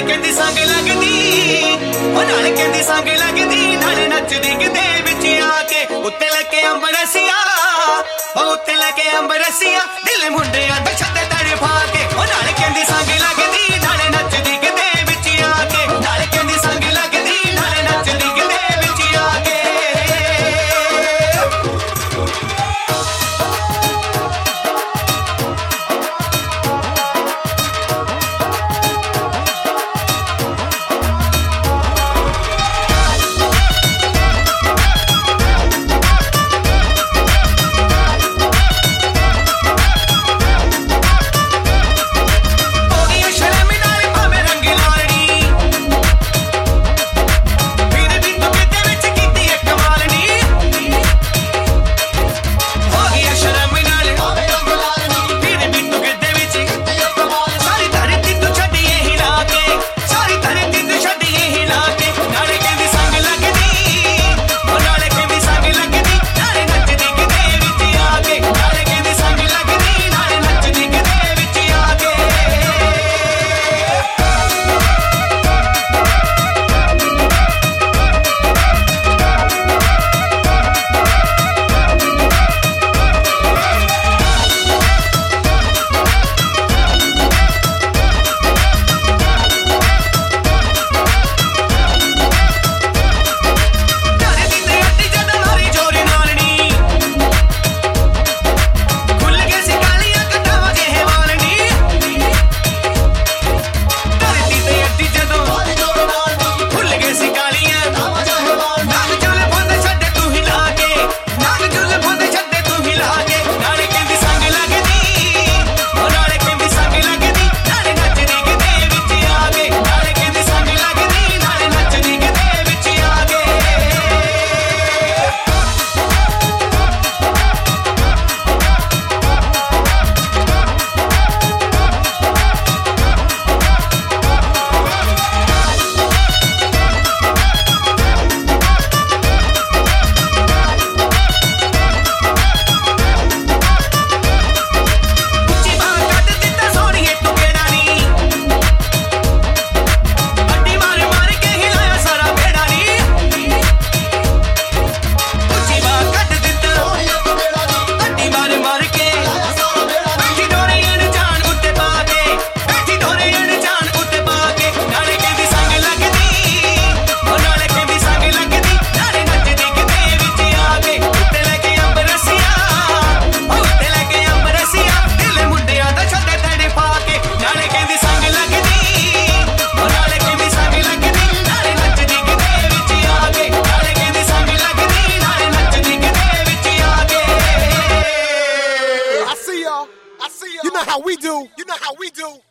ਕਹਿੰਦੀ ਸੰਗ ਲੱਗਦੀ ਉਹ ਨਾਲੇ ਕਹਿੰਦੀ ਸੰਗ ਲੱਗਦੀ ਨਾਲੇ ਨੱਚਦੀ ਕਿਤੇ ਵਿੱਚ ਆ ਕੇ ਉੱਤੇ ਲੈ ਕੇ ਅੰਬਰਸੀਆਂ ਉਹ ਉੱਤੇ ਲੈ ਕੇ ਅੰਬਰਸੀਆਂ ਦਿਲ ਮੁੰਡਿਆਂ ਦਾ ਛੱਡੇ ਤੜਫਾ ਕੇ ਉਹ ਨਾਲੇ ਕਹਿੰਦੀ ਸੰਗ ਲੱਗਦੀ ਨਾਲੇ ਨੱਚਦੀ ਕਿਤੇ ਵਿੱਚ ਆ ਕੇ ਨਾਲੇ ਕਹਿੰਦੀ ਸੰਗ ਲੱਗਦੀ ਨਾਲੇ ਨੱਚਦੀ ਕਿਤੇ ਵਿੱਚ ਆ ਕੇ You know how we do. You know how we do.